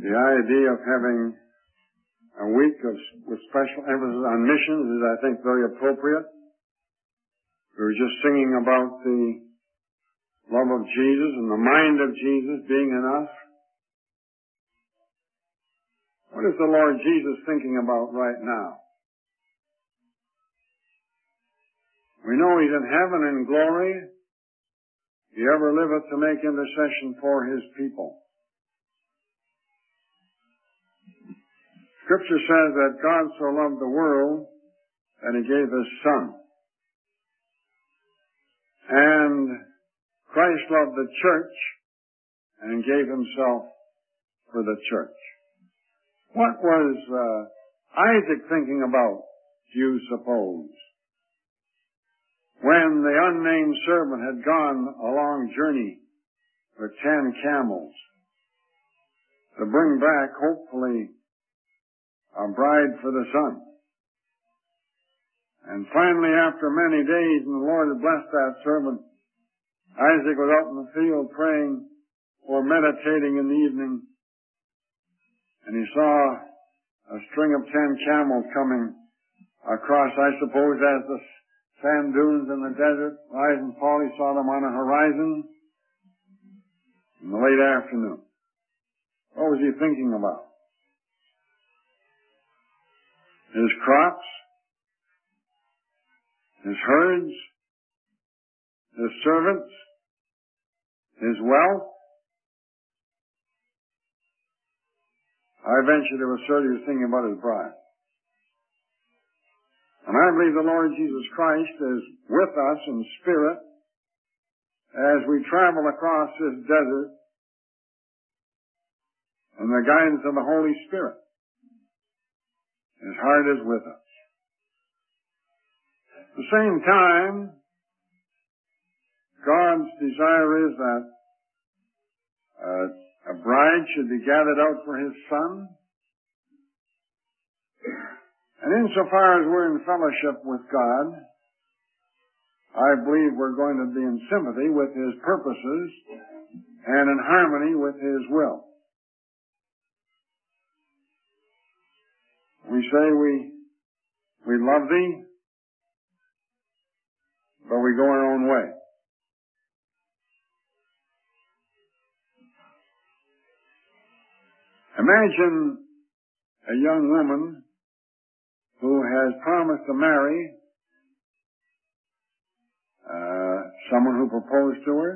The idea of having a week with special emphasis on missions is, I think, very appropriate. We were just singing about the love of Jesus and the mind of Jesus being in us. What is the Lord Jesus thinking about right now? We know He's in heaven in glory. He ever liveth to make intercession for His people. Scripture says that God so loved the world that He gave His Son. And Christ loved the church and gave Himself for the church. What was Isaac thinking about, do you suppose? When the unnamed servant had gone a long journey with 10 camels to bring back, hopefully, a bride for the son. And finally, after many days, and the Lord had blessed that servant, Isaac was out in the field praying or meditating in the evening, and he saw a string of 10 camels coming across, I suppose, as the sand dunes in the desert rise and fall. He saw them on a horizon in the late afternoon. What was he thinking about? His crops, his herds, his servants, his wealth. I venture to assert he was thinking about his bride. And I believe the Lord Jesus Christ is with us in spirit as we travel across this desert in the guidance of the Holy Spirit. His heart is with us. At the same time, God's desire is that a bride should be gathered out for His Son. And insofar as we're in fellowship with God, I believe we're going to be in sympathy with His purposes and in harmony with His will. We say we love Thee, but we go our own way. Imagine a young woman who has promised to marry someone who proposed to her,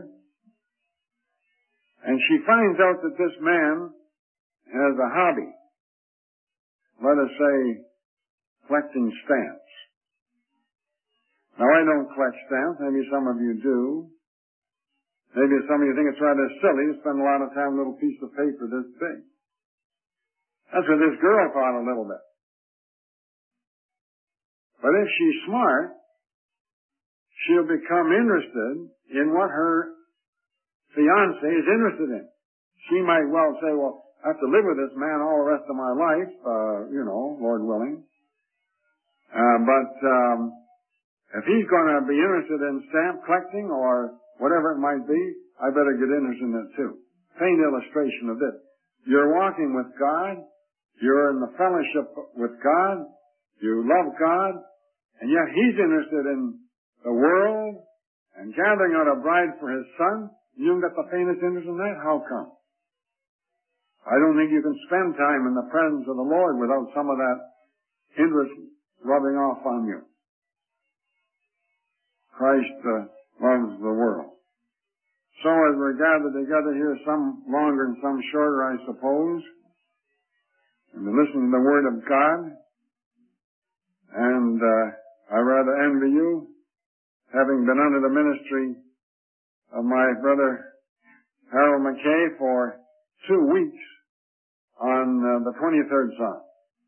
and she finds out that this man has a hobby, let us say, collecting stamps. Now, I don't collect stamps. Maybe some of you do. Maybe some of you think it's rather silly to spend a lot of time on a little piece of paper this big. That's what this girl thought a little bit. But if she's smart, she'll become interested in what her fiancé is interested in. She might well say, well, I have to live with this man all the rest of my life, Lord willing. But if he's going to be interested in stamp collecting or whatever it might be, I better get interested in it too. Faint illustration of this. You're walking with God. You're in the fellowship with God. You love God. And yet He's interested in the world and gathering out a bride for His Son. You haven't got the faintest interest in that? How come? I don't think you can spend time in the presence of the Lord without some of that interest rubbing off on you. Christ loves the world. So as we're gathered together here, some longer and some shorter, I suppose, and to listen to the Word of God, and I rather envy you, having been under the ministry of my brother Harold McKay for 2 weeks on the 23rd Psalm.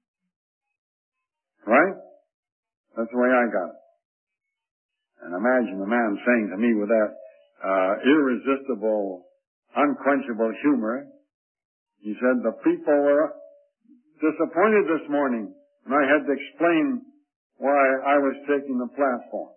Right? That's the way I got it. And imagine the man saying to me with that irresistible, unquenchable humor, he said, the people were disappointed this morning, and I had to explain why I was taking the platform.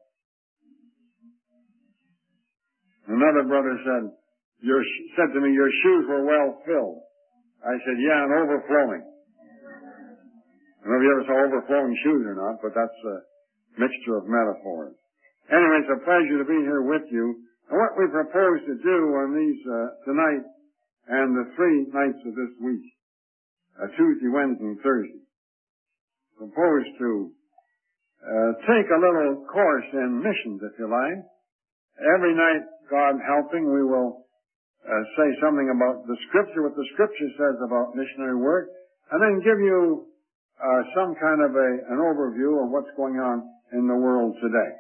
Another brother said to me, your shoes were well filled. I said, yeah, and overflowing. I don't know if you ever saw overflowing shoes or not, but that's a mixture of metaphors. Anyway, it's a pleasure to be here with you. And what we propose to do on these tonight and the 3 nights of this week, Tuesday, Wednesday, and Thursday, propose to take a little course in missions, if you like. Every night, God helping, we will say something about the Scripture, what the Scripture says about missionary work, and then give you some kind of an overview of what's going on in the world today.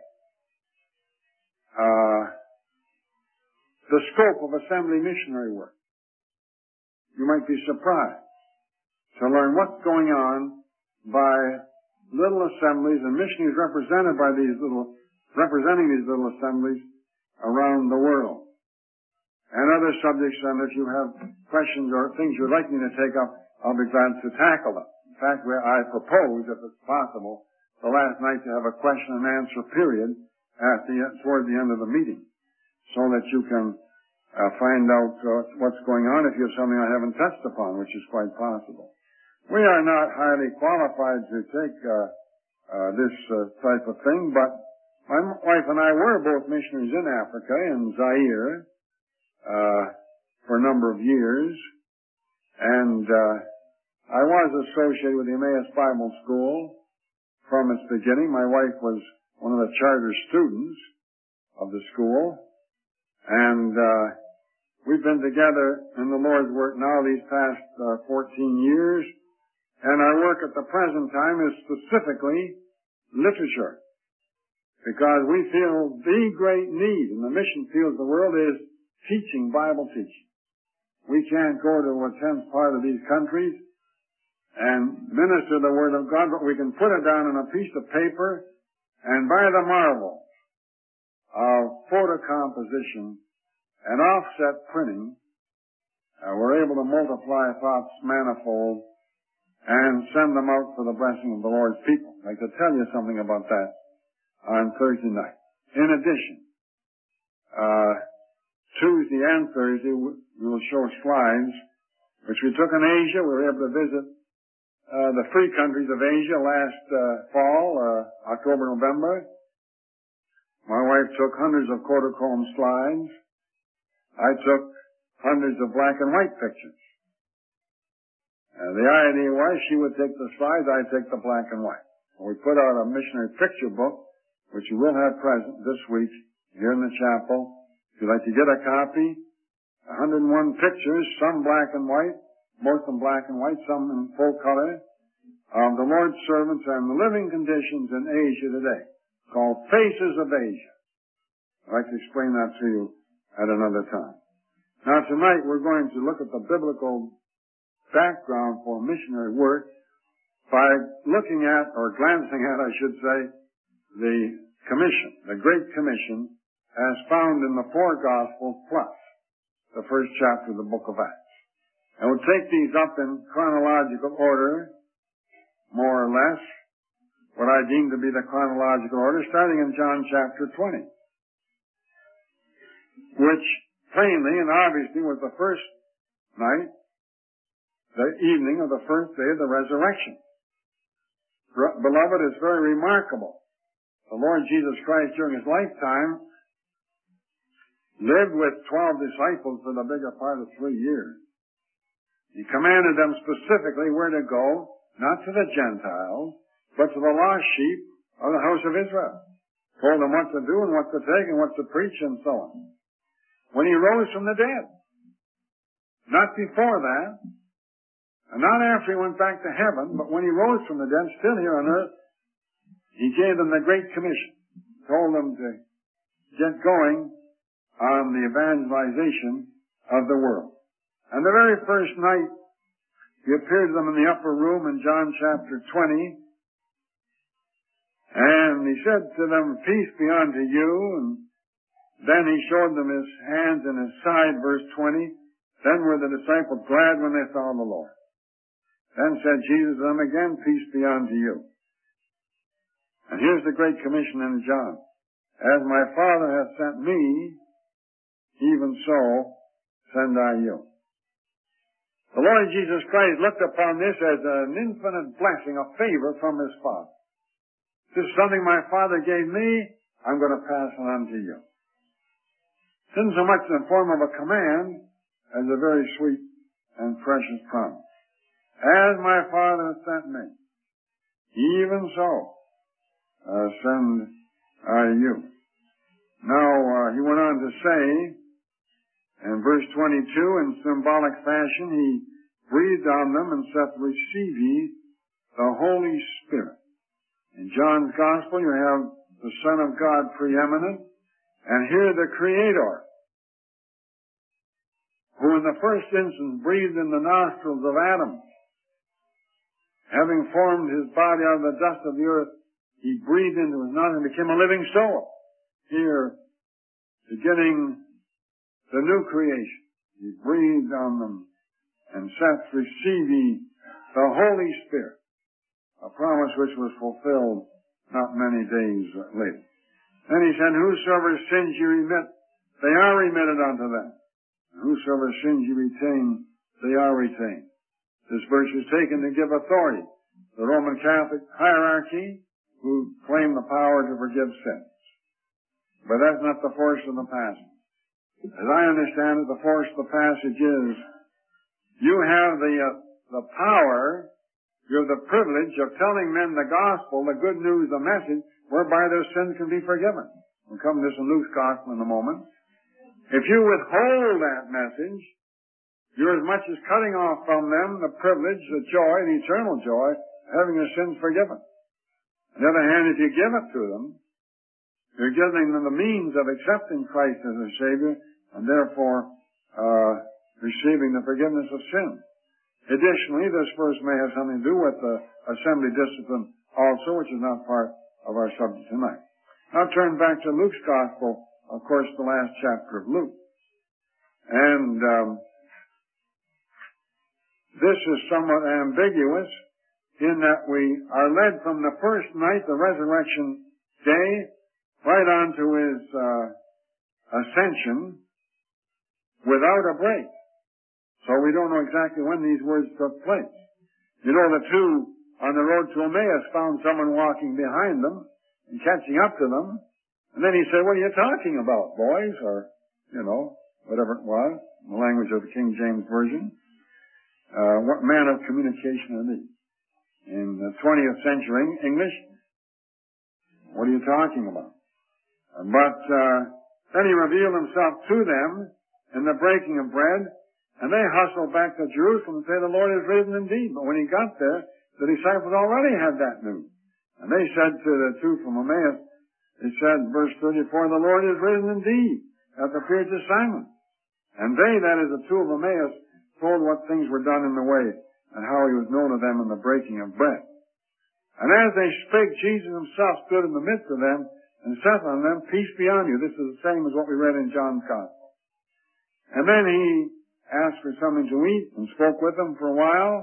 The scope of assembly missionary work. You might be surprised to learn what's going on by little assemblies and missionaries representing these little assemblies around the world. And other subjects, and if you have questions or things you'd like me to take up, I'll be glad to tackle them. In fact, I propose, if it's possible, the last night to have a question and answer period toward the end of the meeting, so that you can find out what's going on if you have something I haven't touched upon, which is quite possible. We are not highly qualified to take this type of thing, but my wife and I were both missionaries in Africa, in Zaire, for a number of years, and I was associated with the Emmaus Bible School from its beginning. My wife was one of the charter students of the school, and we've been together in the Lord's work now these past 14 years, and our work at the present time is specifically literature, because we feel the great need in the mission field of the world is teaching, Bible teaching. We can't go to a tenth part of these countries and minister the Word of God, but we can put it down on a piece of paper, and by the marvel of photocomposition and offset printing, we're able to multiply thoughts manifold and send them out for the blessing of the Lord's people. I'd like to tell you something about that on Thursday night. In addition, Tuesday and Thursday, we will show slides which we took in Asia. We were able to visit the free countries of Asia last fall, October, November. My wife took hundreds of Kodachrome slides. I took hundreds of black and white pictures. The idea was she would take the slides, I'd take the black and white. We put out a missionary picture book, which you will have present this week here in the chapel. If you'd like to get a copy, 101 pictures, some black and white, most of them black and white, some in full color, of the Lord's servants and the living conditions in Asia today, called Faces of Asia. I'd like to explain that to you at another time. Now tonight we're going to look at the biblical background for missionary work by looking at, or glancing at, I should say, the commission, the Great Commission, as found in the 4 Gospels plus the first chapter of the book of Acts. And we'll take these up in chronological order, more or less, what I deem to be the chronological order, starting in John chapter 20, which plainly and obviously was the first night, the evening of the first day of the resurrection. Beloved, it's very remarkable. The Lord Jesus Christ during his lifetime lived with 12 disciples for the bigger part of 3 years. He commanded them specifically where to go, not to the Gentiles, but to the lost sheep of the house of Israel. Told them what to do and what to take and what to preach and so on. When he rose from the dead. Not before that, and not after he went back to heaven, but when he rose from the dead, still here on earth, he gave them the Great Commission. Told them to get going on the evangelization of the world. And the very first night, he appeared to them in the upper room in John chapter 20, and he said to them, "Peace be unto you," and then he showed them his hands and his side, verse 20. Then were the disciples glad when they saw the Lord. Then said Jesus to them again, "Peace be unto you." And here's the Great Commission in John. "As my Father hath sent me, even so send I you." The Lord Jesus Christ looked upon this as an infinite blessing, a favor from His Father. This is something my Father gave me, I'm going to pass it on to you. It isn't so much in the form of a command as a very sweet and precious promise. As my Father sent me, even so send I you. Now, he went on to say, in verse 22, in symbolic fashion, he breathed on them and saith, receive ye the Holy Spirit. In John's Gospel, you have the Son of God preeminent, and here the Creator, who in the first instance breathed in the nostrils of Adam. Having formed his body out of the dust of the earth, he breathed into his nostrils and became a living soul. Here, beginning the new creation, he breathed on them and saith, receive ye the Holy Spirit, a promise which was fulfilled not many days later. Then he said, whosoever sins you remit, they are remitted unto them. And whosoever sins you retain, they are retained. This verse is taken to give authority to the Roman Catholic hierarchy who claim the power to forgive sins. But that's not the force of the passage. As I understand it, the force of the passage is, you have the power, you have the privilege of telling men the gospel, the good news, the message, whereby their sins can be forgiven. We'll come to this in Luke's gospel in a moment. If you withhold that message, you're as much as cutting off from them the privilege, the joy, the eternal joy, of having their sins forgiven. On the other hand, if you give it to them, you're giving them the means of accepting Christ as their Savior, and therefore receiving the forgiveness of sin. Additionally, this verse may have something to do with assembly discipline also, which is not part of our subject tonight. Now turn back to Luke's Gospel, of course, the last chapter of Luke. And this is somewhat ambiguous in that we are led from the first night, the resurrection day, right on to his ascension without a break. So we don't know exactly when these words took place. You know, the two on the road to Emmaus found someone walking behind them and catching up to them. And then he said, what are you talking about, boys? Or, you know, whatever it was, in the language of the King James Version. What manner of communication are these? In the 20th century English, what are you talking about? But then he revealed himself to them in the breaking of bread, and they hustled back to Jerusalem and said, the Lord is risen indeed. But when he got there, the disciples already had that news. And they said to the two from Emmaus, they said, verse 34, the Lord is risen indeed, hath appeared to Simon. And they, that is the two of Emmaus, told what things were done in the way, and how he was known of them in the breaking of bread. And as they spake, Jesus himself stood in the midst of them, and saith unto them, peace be on you. This is the same as what we read in John's Gospel. And then he asked for something to eat, and spoke with them for a while,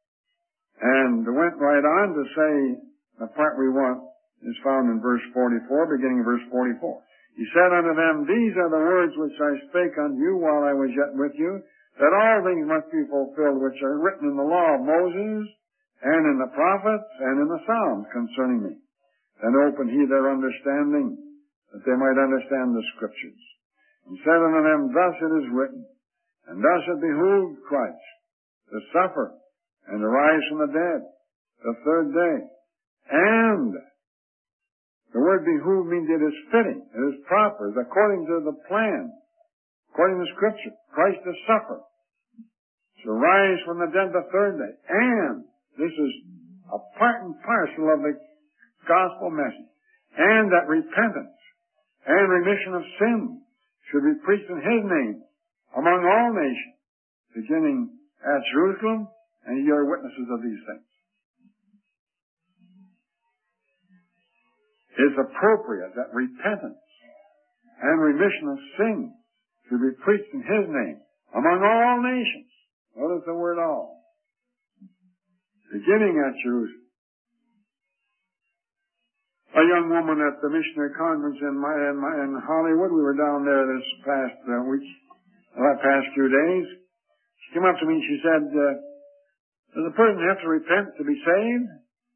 and went right on to say, the part we want is found in verse 44, beginning of verse 44. He said unto them, these are the words which I spake unto you while I was yet with you, that all things must be fulfilled which are written in the law of Moses, and in the prophets, and in the Psalms concerning me. Then opened he their understanding, that they might understand the Scriptures. And said unto them, thus it is written, and thus it behooved Christ to suffer, and to rise from the dead the third day. And the word behoove means it is fitting, it is proper, it is according to the plan, according to Scripture, Christ to suffer, to rise from the dead the third day. And this is a part and parcel of the gospel message. And that repentance and remission of sins should be preached in his name among all nations, beginning at Jerusalem, and ye are witnesses of these things. It's appropriate that repentance and remission of sins should be preached in his name among all nations. Notice the word all. Beginning at Jerusalem. A young woman at the missionary conference in Hollywood, we were down there this past week, past few days. She came up to me and she said, does a person have to repent to be saved?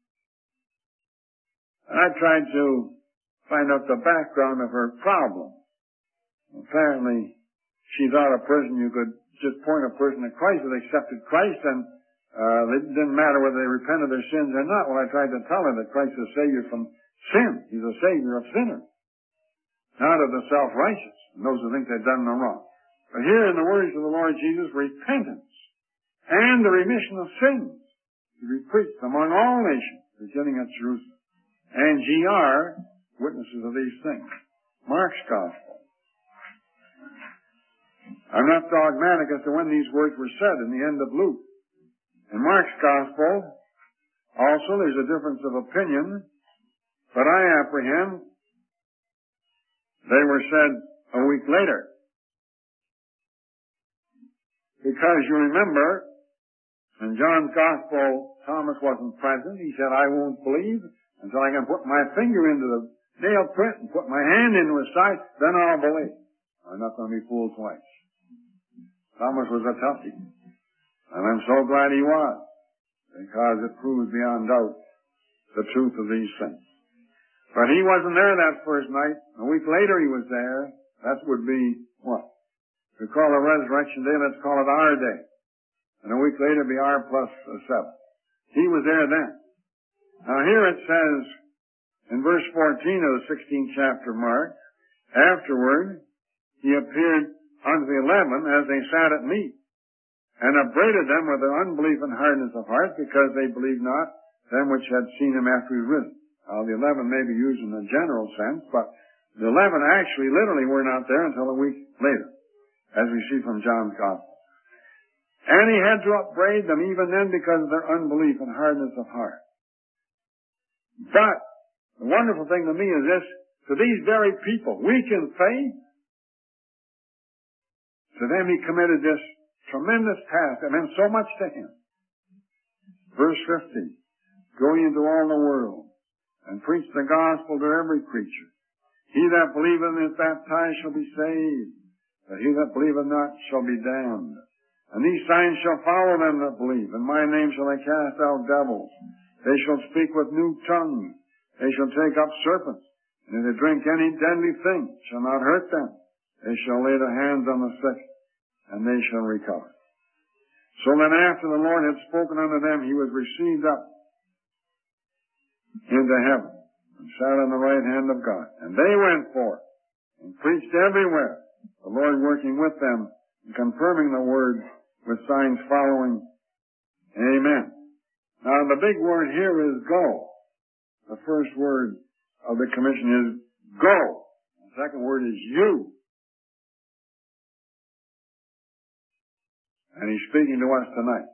And I tried to find out the background of her problem. Apparently, she thought a person, you could just point a person to Christ that accepted Christ, and it didn't matter whether they repented their sins or not. Well, I tried to tell her that Christ is a Savior from sin. He's a Savior of sinners, not of the self-righteous, and those who think they've done no wrong. But here in the words of the Lord Jesus, repentance and the remission of sins to be preached among all nations, beginning at Jerusalem. And ye are witnesses of these things. Mark's Gospel. I'm not dogmatic as to when these words were said in the end of Luke. In Mark's Gospel, also there's a difference of opinion, but I apprehend they were said a week later. Because you remember, in John's Gospel, Thomas wasn't present. He said, I won't believe until I can put my finger into the nail print and put my hand into his side, then I'll believe. I'm not going to be fooled twice. Thomas was a toughie. And I'm so glad he was, because it proves beyond doubt the truth of these things. But he wasn't there that first night. A week later he was there. That would be what? We call the resurrection day, let's call it our day. And a week later it'd be our plus 7. He was there then. Now here it says, in verse 14 of the 16th chapter of Mark, afterward he appeared unto the 11 as they sat at meat, and upbraided them with their unbelief and hardness of heart, because they believed not them which had seen him after he was risen. Now the 11 may be used in a general sense, but the 11 actually literally were not there until a week later, as we see from John's Gospel. And he had to upbraid them even then because of their unbelief and hardness of heart. But the wonderful thing to me is this: to these very people, weak in faith, to them he committed this tremendous task that meant so much to him. Verse 50, go ye into all the world and preach the gospel to every creature. He that believeth and is baptized shall be saved, but he that believeth not shall be damned. And these signs shall follow them that believe. In my name shall they cast out devils. They shall speak with new tongues. They shall take up serpents. And if they drink any deadly thing, it shall not hurt them. They shall lay their hands on the sick, and they shall recover. So then after the Lord had spoken unto them, he was received up into heaven, and sat on the right hand of God. And they went forth, and preached everywhere, the Lord working with them, and confirming the word with signs following. Amen. Now the big word here is go. The first word of the commission is go. The second word is you. And he's speaking to us tonight.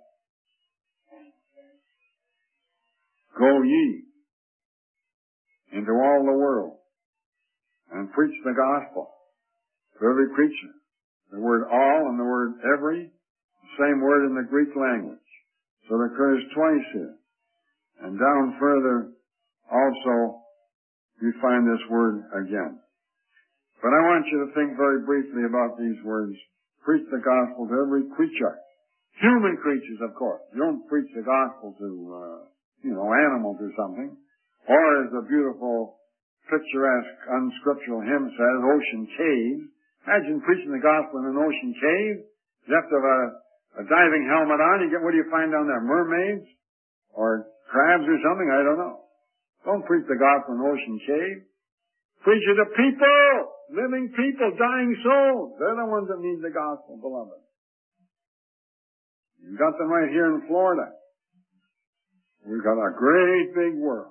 Go ye into all the world and preach the gospel to every creature. The word all and the word every, the same word in the Greek language. So it occurs twice here. And down further also we find this word again. But I want you to think very briefly about these words. Preach the gospel to every creature. Human creatures, of course. You don't preach the gospel to, animals or something. Or as the beautiful, picturesque, unscriptural hymn says, ocean caves. Imagine preaching the gospel in an ocean cave. You have to have a diving helmet on. What do you find down there? Mermaids? Or crabs or something? I don't know. Don't preach the gospel in an ocean cave. Preach it to people! Living people, dying souls. They're the ones that need the gospel, beloved. You've got them right here in Florida. We've got a great big world.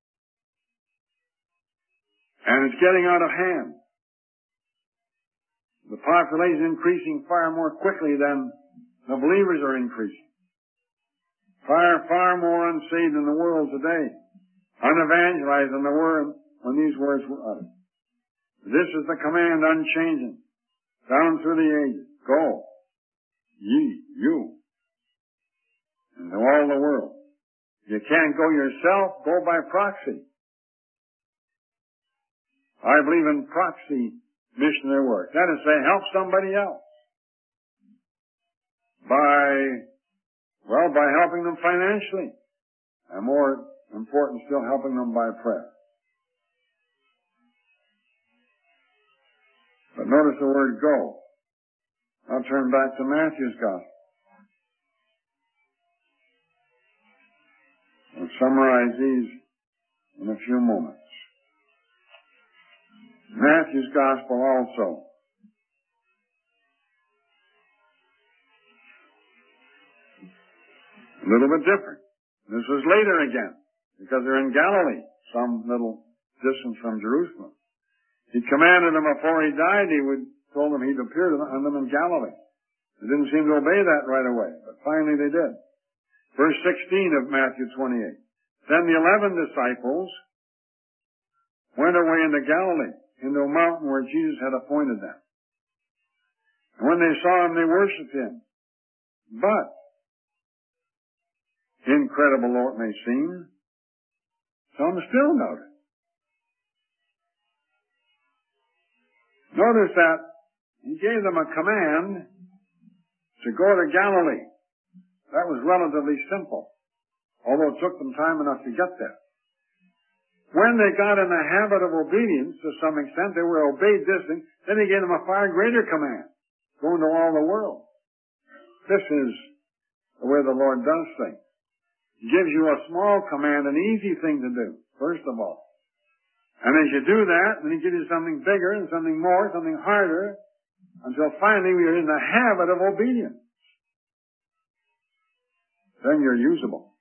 And it's getting out of hand. The population is increasing far more quickly than the believers are increasing. Far more unsaved in the world today. Unevangelized in the world when these words were uttered. This is the command unchanging, down through the ages. Go, ye, you, into all the world. You can't go yourself, go by proxy. I believe in proxy missionary work. That is to say, help somebody else. by helping them financially. And more important still, helping them by prayer. But notice the word go. I'll turn back to Matthew's Gospel. We'll summarize these in a few moments. Matthew's Gospel also. A little bit different. This was later again, because they're in Galilee, some little distance from Jerusalem. He commanded them before he died, told them he'd appear to them in Galilee. They didn't seem to obey that right away, but finally they did. Verse 16 of Matthew 28. Then the 11 disciples went away into Galilee, into a mountain where Jesus had appointed them. And when they saw him, they worshipped him. But, incredible though it may seem, some still doubted. Notice that he gave them a command to go to Galilee. That was relatively simple, although it took them time enough to get there. When they got in the habit of obedience, to some extent, they were obeyed this thing, then he gave them a far greater command, go into all the world. This is the way the Lord does things. He gives you a small command, an easy thing to do, first of all. And as you do that, then he gives you something bigger and something more, something harder, until finally we are in the habit of obedience. Then you're usable.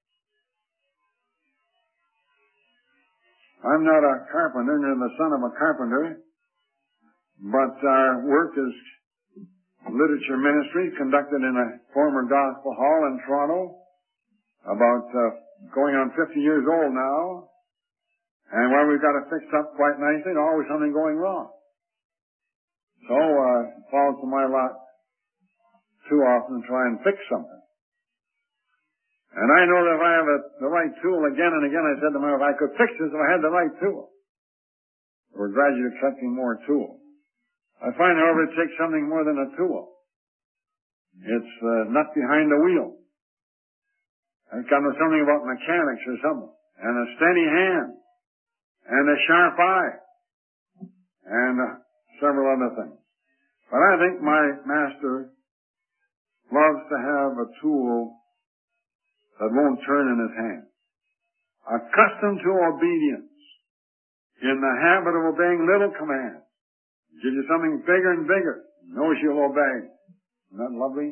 I'm not a carpenter, nor the son of a carpenter, but our work is literature ministry conducted in a former gospel hall in Toronto, about going on 50 years old now. And while we've got it fixed up quite nicely, there's always something going wrong. So it falls to my lot too often to try and fix something. And I know that if I have the right tool again and again, I said to myself, I could fix this if I had the right tool. We're gradually accepting more tools. I find, however, it takes something more than a tool. It's the nut behind the wheel. It's got something about mechanics or something. And a steady hand. And a sharp eye. And several other things. But I think my master loves to have a tool that won't turn in his hand. Accustomed to obedience, in the habit of obeying little commands, gives you something bigger and bigger, knows you'll obey. Isn't that lovely?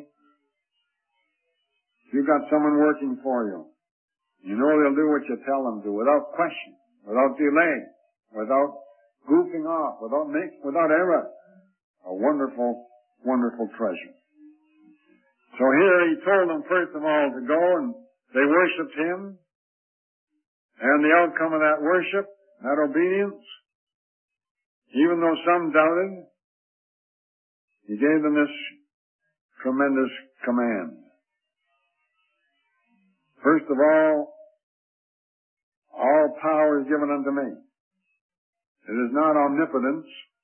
You've got someone working for you. You know they'll do what you tell them to, without question, without delay, without goofing off, without error. A wonderful, wonderful treasure. So here he told them first of all to go, and they worshipped him, and the outcome of that worship, that obedience, even though some doubted, he gave them this tremendous command. First of all power is given unto me. It is not omnipotence.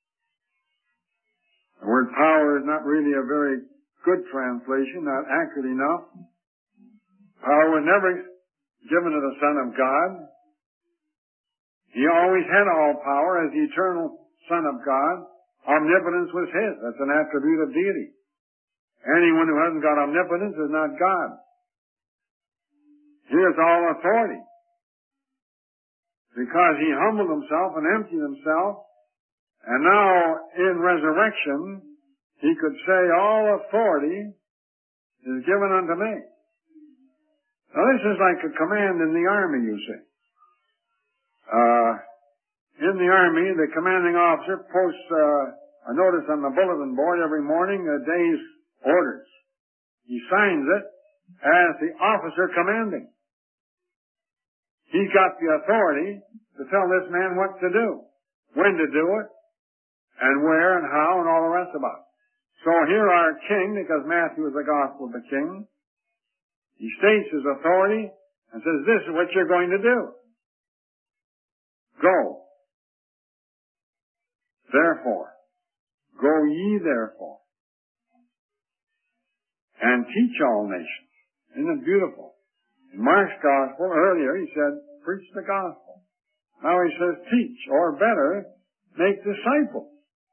The word power is not really a very good translation, not accurate enough. Power was never given to the Son of God. He always had all power as the eternal Son of God. Omnipotence was his. That's an attribute of deity. Anyone who hasn't got omnipotence is not God. Here's all authority. Because he humbled himself and emptied himself, and now in resurrection, he could say, all authority is given unto me. Now this is like a command in the army, you see. In the army, the commanding officer posts a notice on the bulletin board every morning, a day's orders. He signs it as the officer commanding. He's got the authority to tell this man what to do, when to do it, and where and how and all the rest about it. So here our king, because Matthew is the gospel of the king, he states his authority and says, this is what you're going to do. Go. Therefore. Go ye therefore. and teach all nations. Isn't it beautiful? In Mark's gospel, earlier, he said, preach the gospel. Now he says, teach, or better, make disciples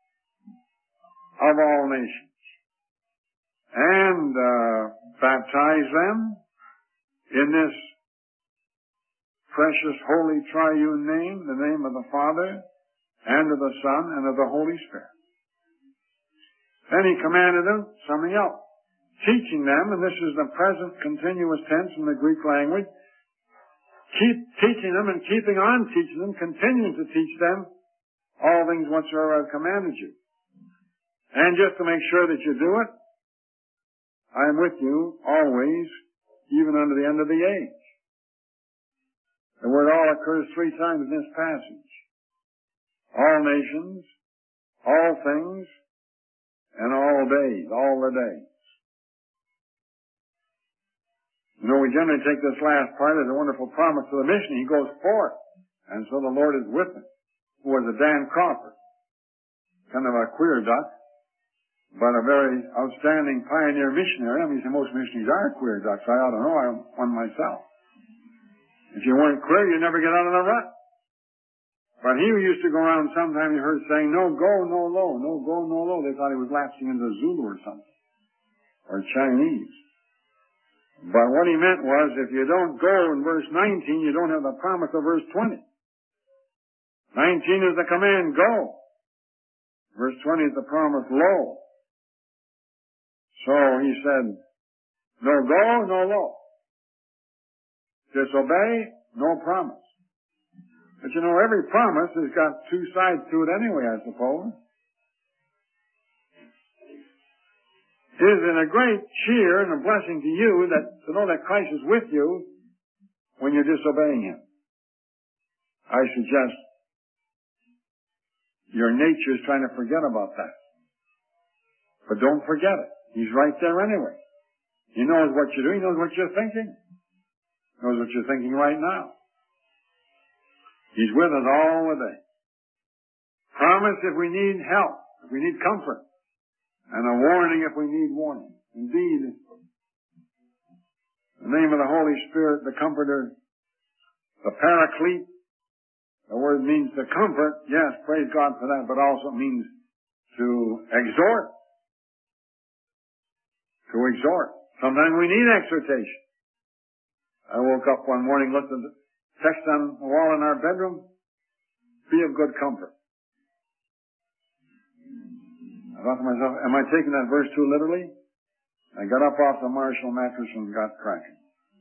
of all nations. And baptize them in this precious, holy, triune name, the name of the Father, and of the Son, and of the Holy Spirit. Then he commanded them something else, teaching them, and this is the present continuous tense in the Greek language, keep teaching them and keeping on teaching them, continuing to teach them all things whatsoever I've commanded you. And just to make sure that you do it, I am with you always, even unto the end of the age. The word all occurs 3 times in this passage. All nations, all things, and all days, all the days. You know, we generally take this last part as a wonderful promise to the mission. He goes forth, and so the Lord is with him. Who was a Dan Crawford. Kind of a queer duck, but a very outstanding pioneer missionary. I mean, most missionaries are queer ducks. I ought to know. I'm one myself. If you weren't queer, you'd never get out of the rut. But he used to go around, sometimes you heard saying, no go, no low, no go, no low. They thought he was lapsing into Zulu or something, or Chinese. But what he meant was, if you don't go in verse 19, you don't have the promise of verse 20. 19 is the command, go. Verse 20 is the promise, lo. So he said, no go, no lo. Disobey, no promise. But you know, every promise has got 2 sides to it anyway, I suppose. It is a great cheer and a blessing to you to know that Christ is with you when you're disobeying Him. I suggest your nature is trying to forget about that. But don't forget it. He's right there anyway. He knows what you do. He knows what you're thinking. He knows what you're thinking right now. He's with us all the day. Promise if we need help, if we need comfort, and a warning if we need warning. Indeed, the name of the Holy Spirit, the Comforter, the Paraclete, the word means to comfort. Yes, praise God for that, but also means to exhort. To exhort. Sometimes we need exhortation. I woke up one morning, looked at the text on the wall in our bedroom, be of good comfort. I thought to myself, am I taking that verse too literally? I got up off the Marshall mattress and got cracking.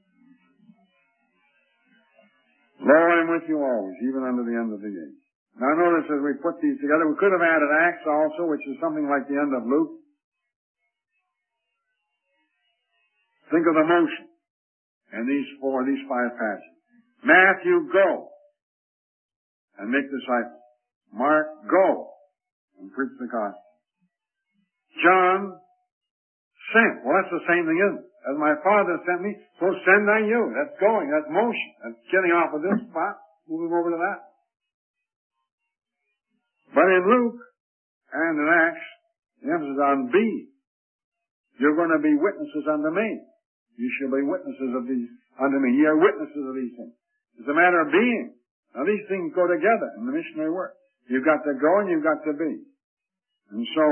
Lo, I'm with you always, even unto the end of the age. Now notice as we put these together, we could have added Acts also, which is something like the end of Luke. Think of the motion in these 5 passages. Matthew, go and make disciples. Mark, go and preach the gospel. John, sent. Well, that's the same thing, isn't it? As my Father sent me, so send I you. That's going. That's motion. That's getting off of this spot, moving over to that. But in Luke and in Acts, the emphasis on be. You're going to be witnesses unto me. You shall be witnesses of these unto me. Ye are witnesses of these things. It's a matter of being. Now these things go together in the missionary work. You've got to go and you've got to be. And so,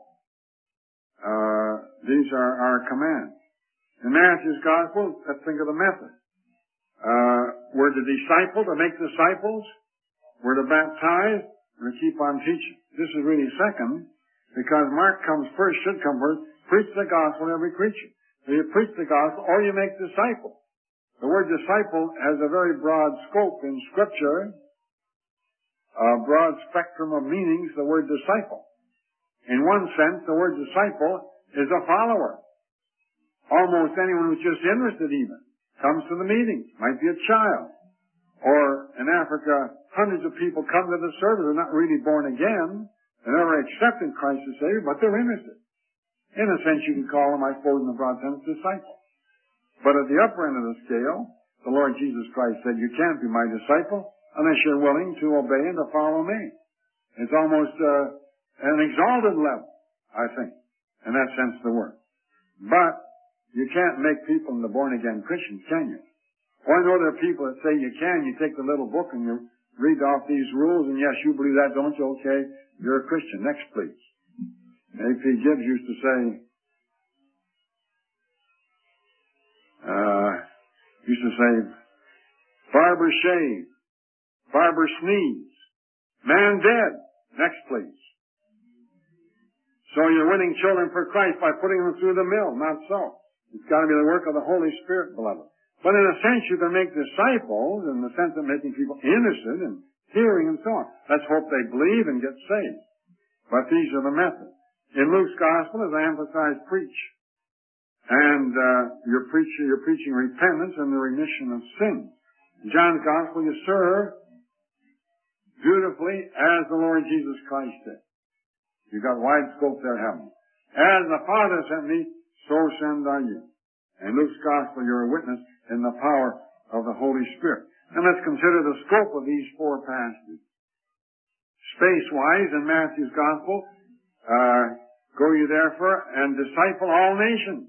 these are our commands. In Matthew's Gospel, let's think of the method. We're to disciple, to make disciples. We're to baptize. We're to keep on teaching. This is really second, because Mark comes first, should come first. Preach the gospel to every creature. So you preach the gospel or you make disciples. The word disciple has a very broad scope in Scripture, a broad spectrum of meanings, the word disciple. In one sense, the word disciple is a follower. Almost anyone who's just interested even comes to the meeting. Might be a child. Or in Africa, hundreds of people come to the service. They're not really born again. They never accepted Christ as Savior, but they're interested. In a sense, you can call them, I suppose, in the broad sense, disciples. But at the upper end of the scale, the Lord Jesus Christ said, you can't be my disciple unless you're willing to obey and to follow me. It's almost an exalted level, I think, in that sense of the word. But You can't make people into born-again Christians, can you? Well, I know there are people that say you can. You take the little book and you read off these rules, and yes, you believe that, don't you? Okay, you're a Christian. Next, please. A.P. Gibbs used to say, barber shave, barber sneeze, man dead. Next, please. So you're winning children for Christ by putting them through the mill. Not so. It's got to be the work of the Holy Spirit, beloved. But in a sense, you can make disciples in the sense of making people interested in hearing and so on. Let's hope they believe and get saved. But these are the methods. In Luke's Gospel, as I emphasize, preach. And you're preaching repentance and the remission of sins. In John's Gospel, you serve beautifully as the Lord Jesus Christ did. You've got wide scope there, haven't you? As the Father sent me, so send I you. In Luke's Gospel, you're a witness in the power of the Holy Spirit. And let's consider the scope of these four passages. Space-wise, in Matthew's Gospel, go ye therefore and disciple all nations.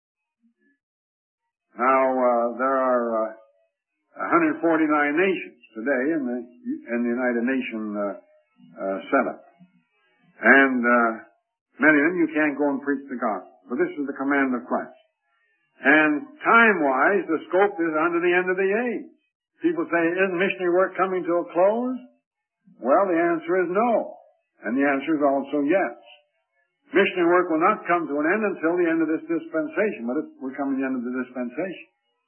Now, there are 149 nations today in the United Nations setup. And many of them you can't go and preach the gospel. But this is the command of Christ. And time-wise, the scope is unto the end of the age. People say, isn't missionary work coming to a close? Well, the answer is no. And the answer is also yes. Missionary work will not come to an end until the end of this dispensation, but we're coming to the end of the dispensation.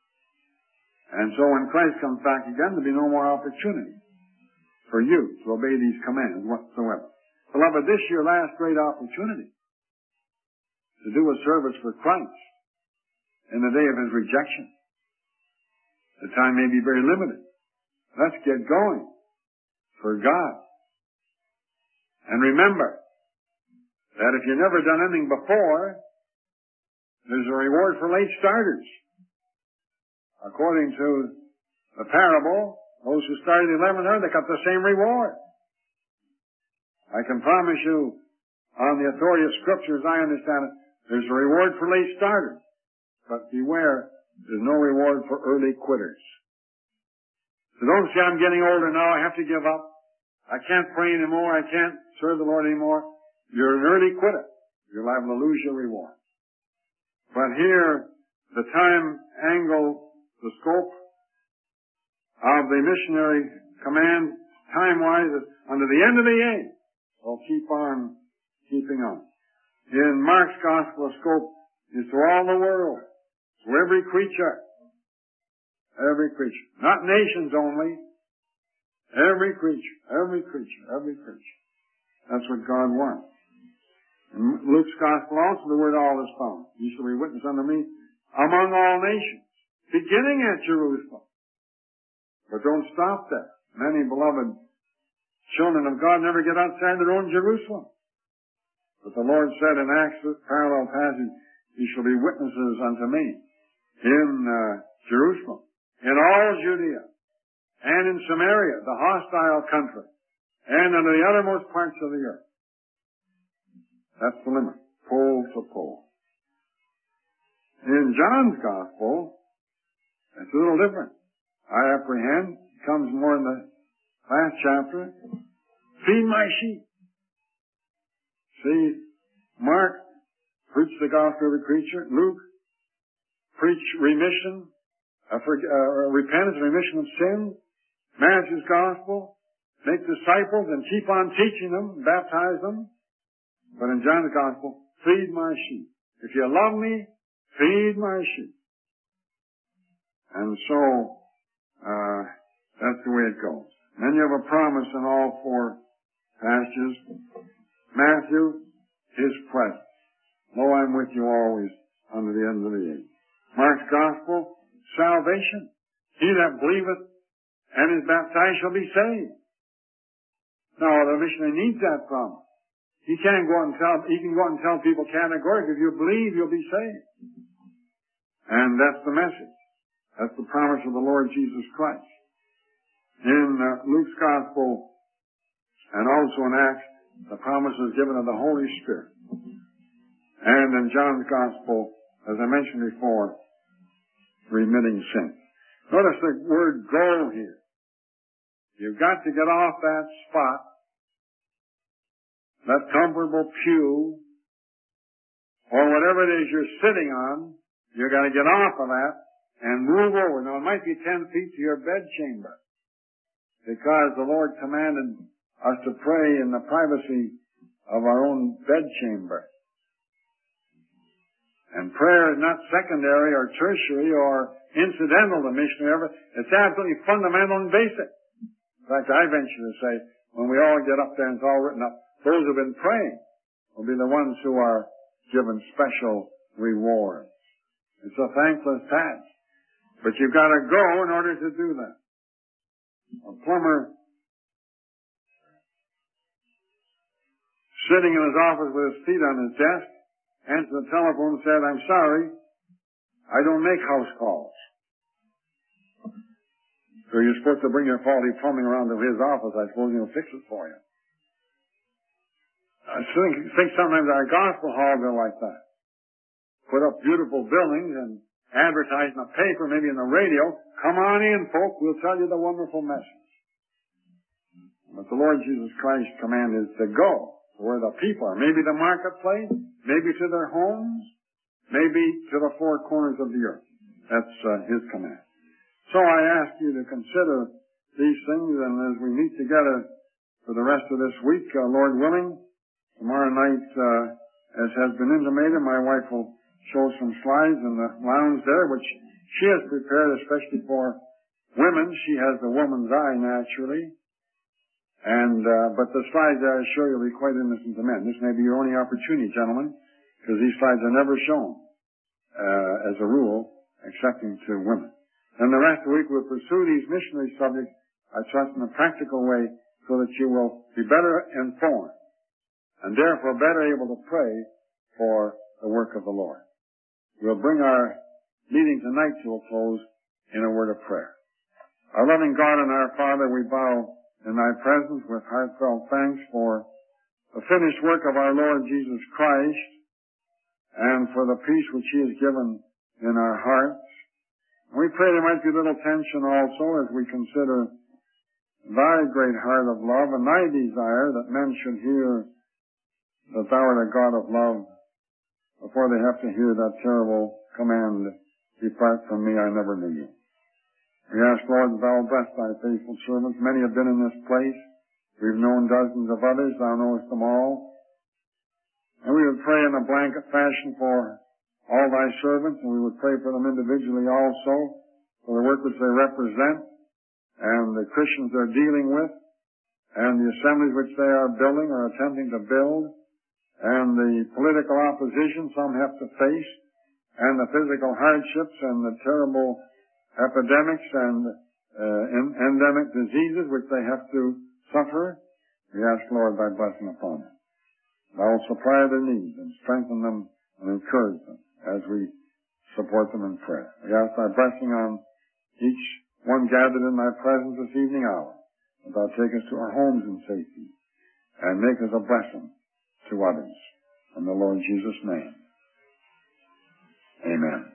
And so when Christ comes back again, there'll be no more opportunity for you to obey these commands whatsoever. Beloved, this is your last great opportunity to do a service for Christ in the day of His rejection. The time may be very limited. Let's get going for God. And remember that if you've never done anything before, there's a reward for late starters. According to the parable, those who started 1100, they got the same reward. I can promise you, on the authority of Scripture, as I understand it, there's a reward for late starters. But beware, there's no reward for early quitters. So don't say, I'm getting older now, I have to give up. I can't pray anymore, I can't serve the Lord anymore. You're an early quitter. You're liable to lose your reward. But here, the time angle, the scope of the missionary command, time-wise, is under the end of the age. So keep on keeping on. In Mark's Gospel, the scope is to all the world, to every creature. Every creature. Not nations only. Every creature. Every creature. Every creature. That's what God wants. In Luke's Gospel also, the word all is found. You shall be witness unto me among all nations, beginning at Jerusalem. But don't stop there. Many beloved children of God never get outside their own Jerusalem. But the Lord said in Acts, parallel passage, you shall be witnesses unto me in Jerusalem, in all Judea, and in Samaria, the hostile country, and unto the uttermost parts of the earth. That's the limit, pole to pole. In John's Gospel, it's a little different. I apprehend, it comes more in the last chapter, feed my sheep. See, Mark preached the gospel of the creature. Luke preached remission, repentance, remission of sins. Matthew's Gospel, make disciples and keep on teaching them, baptize them. But in John's Gospel, feed my sheep. If you love me, feed my sheep. And so, that's the way it goes. And then you have a promise in all four passages. Matthew, His presence. Lo, I'm with you always unto the end of the age. Mark's Gospel, salvation. He that believeth and is baptized shall be saved. Now, the missionary needs that promise. He can go out and tell people categorically, if you believe, you'll be saved. And that's the message. That's the promise of the Lord Jesus Christ. In Luke's Gospel and also in Acts, the promise is given of the Holy Spirit. And in John's Gospel, as I mentioned before, remitting sin. Notice the word go here. You've got to get off that spot, that comfortable pew, or whatever it is you're sitting on. You've got to get off of that and move over. Now, it might be 10 feet to your bedchamber, because the Lord commanded us to pray in the privacy of our own bedchamber. And prayer is not secondary or tertiary or incidental to missionary effort. It's absolutely fundamental and basic. In fact, I venture to say, when we all get up there and it's all written up, those who have been praying will be the ones who are given special rewards. It's a thankless task. But you've got to go in order to do that. A plumber sitting in his office with his feet on his desk answered the telephone and said, "I'm sorry, I don't make house calls." So you're supposed to bring your faulty plumbing around to his office. I suppose he'll fix it for you. I think sometimes our gospel halls are like that. Put up beautiful buildings and advertise in the paper, maybe in the radio. Come on in, folk. We'll tell you the wonderful message. But the Lord Jesus Christ's command is to go where the people are. Maybe the marketplace, maybe to their homes, maybe to the four corners of the earth. That's His command. So I ask you to consider these things, and as we meet together for the rest of this week, Lord willing, tomorrow night, as has been intimated, my wife will show some slides in the lounge there, which she has prepared especially for women. She has the woman's eye, naturally. But the slides, I assure you, will be quite innocent to men. This may be your only opportunity, gentlemen, because these slides are never shown, as a rule, excepting to women. And the rest of the week we'll pursue these missionary subjects, I trust, in a practical way, so that you will be better informed, and therefore better able to pray for the work of the Lord. We'll bring our meeting tonight to a close in a word of prayer. Our loving God and our Father, we bow in Thy presence with heartfelt thanks for the finished work of our Lord Jesus Christ and for the peace which He has given in our hearts. We pray there might be a little tension also as we consider Thy great heart of love and Thy desire that men should hear that Thou art a God of love before they have to hear that terrible command, "Depart from me, I never knew you." We ask, Lord, that Thou bless Thy faithful servants. Many have been in this place. We've known dozens of others. Thou knowest them all. And we would pray in a blanket fashion for all Thy servants, and we would pray for them individually also, for the work which they represent, and the Christians they're dealing with, and the assemblies which they are building or attempting to build, and the political opposition some have to face, and the physical hardships and the terrible epidemics and endemic diseases which they have to suffer. We ask, Lord, Thy blessing upon them. Thou will supply their needs and strengthen them and encourage them as we support them in prayer. We ask Thy blessing on each one gathered in Thy presence this evening hour, that Thou take us to our homes in safety and make us a blessing to others. In the Lord Jesus' name, amen.